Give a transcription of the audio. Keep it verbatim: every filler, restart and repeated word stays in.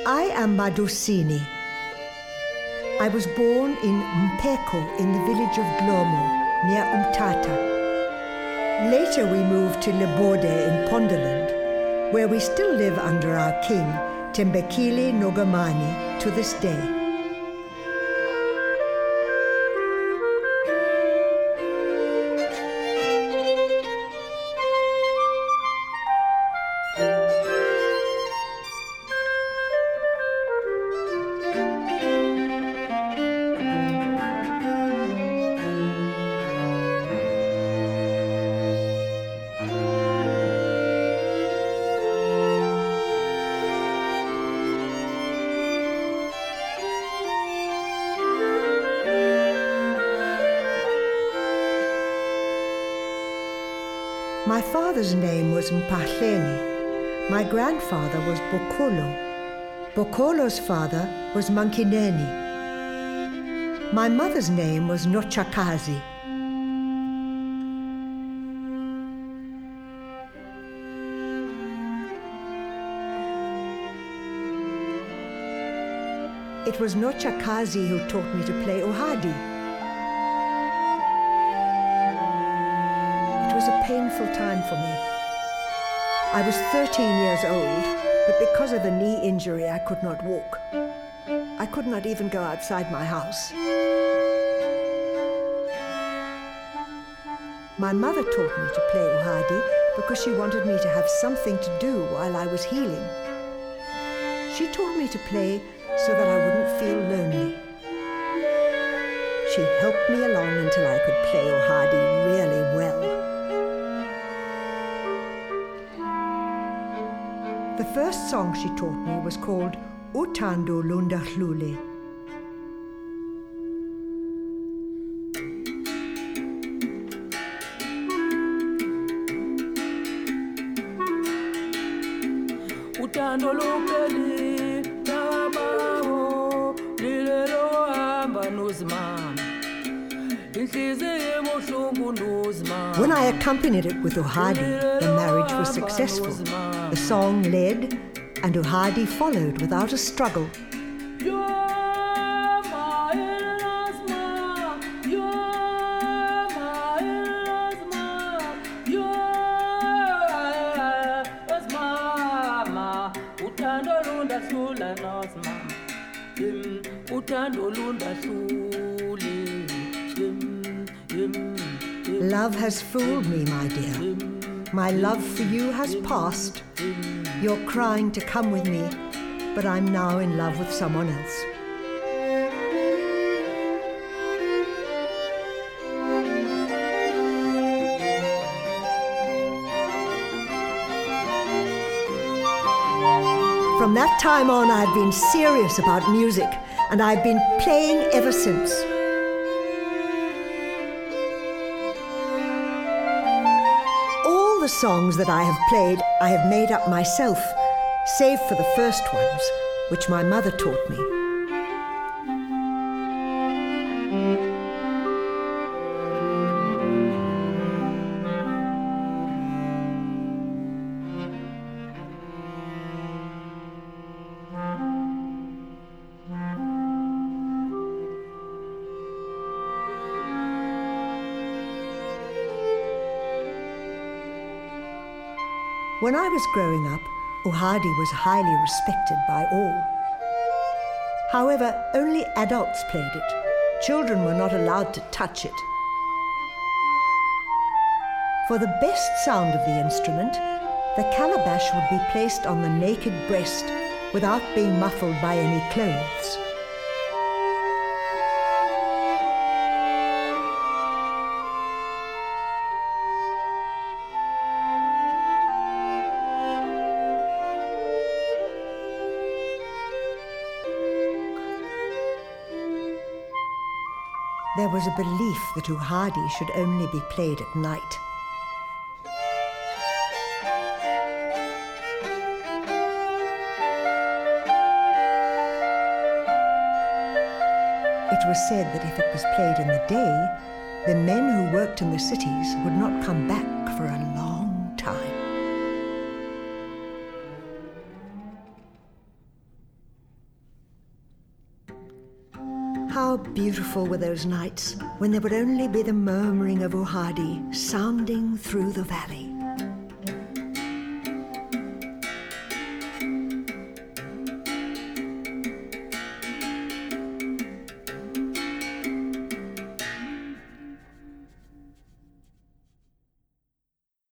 I am Madusini. I was born in Mpeko in the village of Dlomo, near Umtata. Later we moved to Lebode in Pondoland, where we still live under our king, Tembekile Nogamani, to this day. My father's name was Mpahleni. My grandfather was Bokolo. Bokolo's father was Mankineni. My mother's name was Nochakazi. It was Nochakazi who taught me to play Uhadi. It was a painful time for me. I was thirteen years old, but because of a knee injury, I could not walk. I could not even go outside my house. My mother taught me to play Uhadi because she wanted me to have something to do while I was healing. She taught me to play so that I wouldn't feel lonely. She helped me along until I could play Uhadi really well. The first song she taught me was called Uthando Lundahlule. Uthando lupeli nabaho lilelo hamba nozimama inhliziyo ebuhlungu nozimama. When I accompanied it with Uhadi, the marriage was successful. The song led, and Uhadi followed without a struggle. Love has fooled me, my dear. My love for you has passed. You're crying to come with me, but I'm now in love with someone else. From that time on, I've been serious about music, and I've been playing ever since. All the songs that I have played, I have made up myself, save for the first ones, which my mother taught me. When I was growing up, Uhadi was highly respected by all. However, only adults played it. Children were not allowed to touch it. For the best sound of the instrument, the calabash would be placed on the naked breast without being muffled by any clothes. There was a belief that Uhadi should only be played at night. It was said that if it was played in the day, the men who worked in the cities would not come back for a long time. How beautiful were those nights when there would only be the murmuring of Uhadi sounding through the valley.